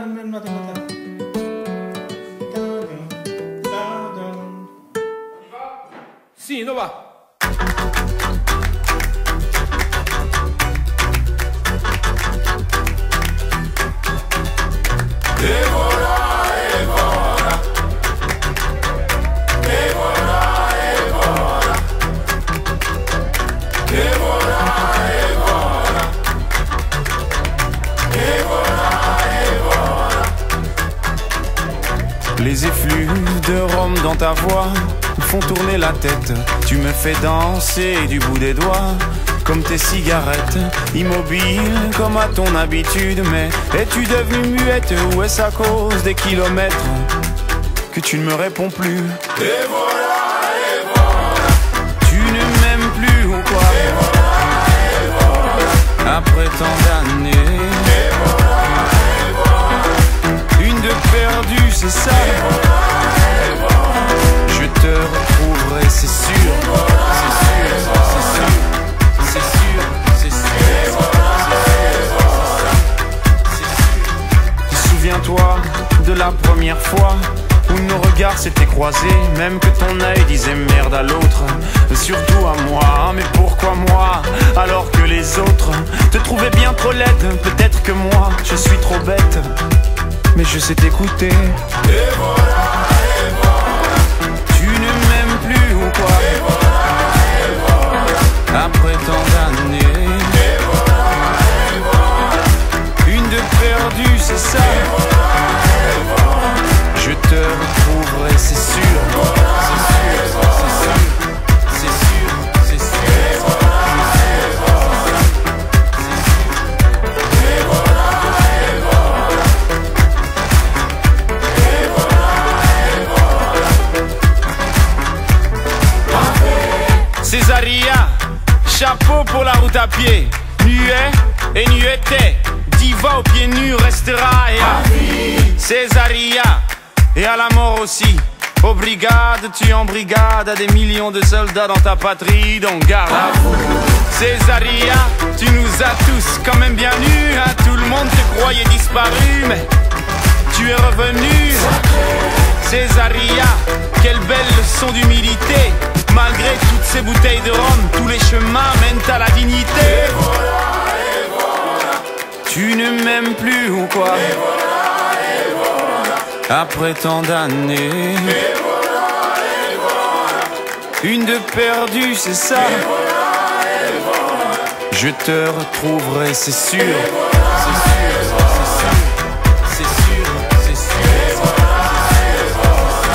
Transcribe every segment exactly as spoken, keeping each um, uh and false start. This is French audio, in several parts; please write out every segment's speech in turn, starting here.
Sì, dove va? Evora, Evora, Evora, Evora, Evora, Evora, Evora, Evora. Les effluves de rhum dans ta voix font tourner la tête. Tu me fais danser du bout des doigts, comme tes cigarettes, immobile comme à ton habitude. Mais es-tu devenue muette ou est-ce à cause des kilomètres que tu ne me réponds plus? Et voilà, et voilà. Tu ne m'aimes plus ou quoi? Et voilà, et voilà. Après tant d'années, et voilà, et voilà. Une de perdue, c'est ça. Et voilà, et voilà. Je te retrouverai, c'est sûr. Et voilà, c'est sûr, c'est sûr. C'est sûr, c'est sûr, c'est sûr. Souviens-toi de la première fois où nos regards s'étaient croisés, même que ton œil disait merde à l'autre, surtout à moi. Mais pourquoi moi, alors que les autres te trouvaient bien trop laide? Peut-être que moi, je suis trop bête, mais je sais t'écouter. Et voilà, et voilà. Tu ne m'aimes plus ou quoi? Et voilà, et voilà. Après tant d'années, et voilà, et voilà. Une de perdue, c'est ça. Et voilà, et voilà. Je te retrouverai, c'est sûr. Et voilà, c'est sûr, c'est sûr, c'est sûr, c'est sûr. Et voilà, et voilà. Et voilà, et voilà. Et voilà, et voilà. Césaria, chapeau pour la route à pied, nuet et nueté, diva aux pieds nus restera et à Césaria et à la mort aussi. Aux brigades, tu en brigade à des millions de soldats dans ta patrie, donc garde à vous. Césaria, tu nous as tous quand même bien nus, hein. Tout le monde te croyait disparu, mais tu es revenu. Césaria, quelle belle leçon d'humilité. Malgré toutes ces bouteilles de rhum, tous les chemins mènent à la dignité. Et voilà, et voilà. Tu ne m'aimes plus ou quoi? Et voilà, et voilà. Après tant d'années, et voilà, et voilà. Une de perdue, c'est ça. Et voilà, et voilà. Je te retrouverai, c'est sûr. Et voilà, c'est sûr, c'est sûr, c'est sûr, c'est sûr. Et voilà, et voilà.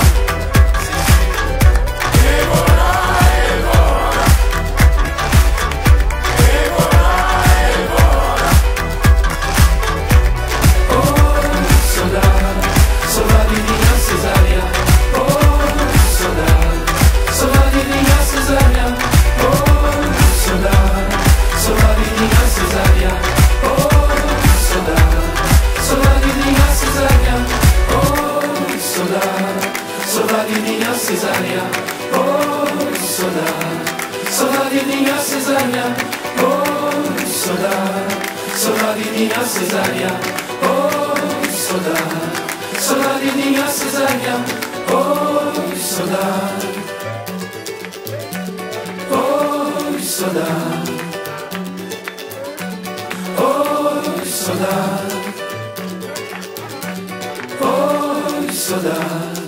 Et voilà, et voilà. Et voilà, et voilà. Oh, saudade, saudadinha Cesaria. Oh, saudade, saudadinha Cesaria. Oh, saudade, saudadinha Cesaria. Oh, saudade, saudadinha Cesaria. Oh, saudade, saudadinha Cesaria. Oh, saudade, saudadinha Cesaria. Oh, saudade, saudadinha Cesaria. Oh, saudade, saudadinha Cesaria. Oh, saudade, oh, saudade, oh, saudade, oh, saudade.